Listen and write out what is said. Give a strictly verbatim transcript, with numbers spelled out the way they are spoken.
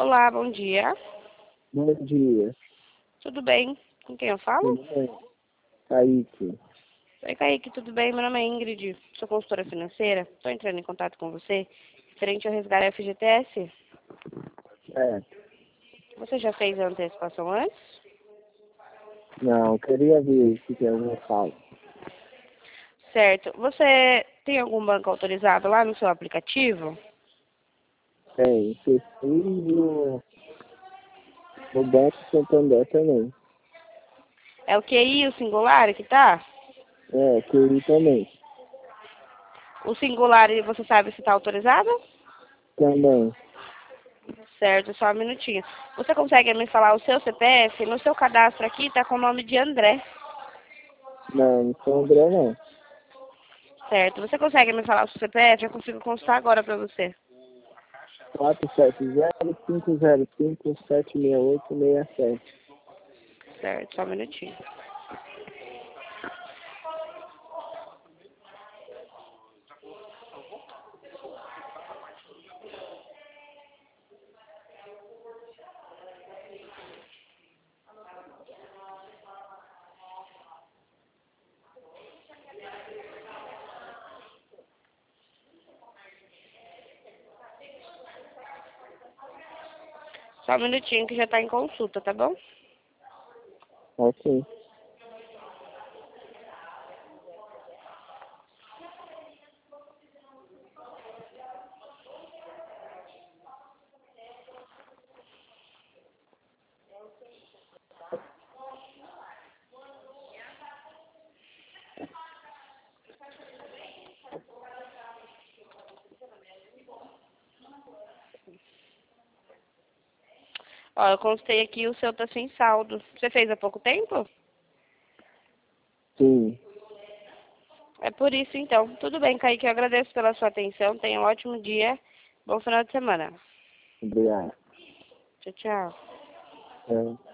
Olá, bom dia. Bom dia. Tudo bem? Com quem eu falo? Tudo bem? Kaique. Oi, Kaique, tudo bem? Meu nome é Ingrid, sou consultora financeira. Estou entrando em contato com você referente ao resgate F G T S. É. Você já fez a antecipação antes? Não, queria ver se tem alguma falta. Certo. Você tem algum banco autorizado lá no seu aplicativo? Tem. Você fez no, no Banco Santander também. É o Q I, o singular que tá? É, queria também. O singular, você sabe se está autorizado? Também. Certo, só um minutinho. Você consegue me falar o seu C P F? No seu cadastro aqui está com o nome de André. Não, não sou André não. Certo. Você consegue me falar o seu C P F? Eu consigo consultar agora para você. quatro sete zero, cinco zero cinco, sete seis oito, seis sete. Certo, só um minutinho. Só um minutinho que já está em consulta, tá bom? Ok. Ó, eu constei aqui, o seu tá sem saldo. Você fez há pouco tempo? Sim. É por isso, então. Tudo bem, Kaique, eu agradeço pela sua atenção. Tenha um ótimo dia. Bom final de semana. Obrigado. Tchau, tchau. É.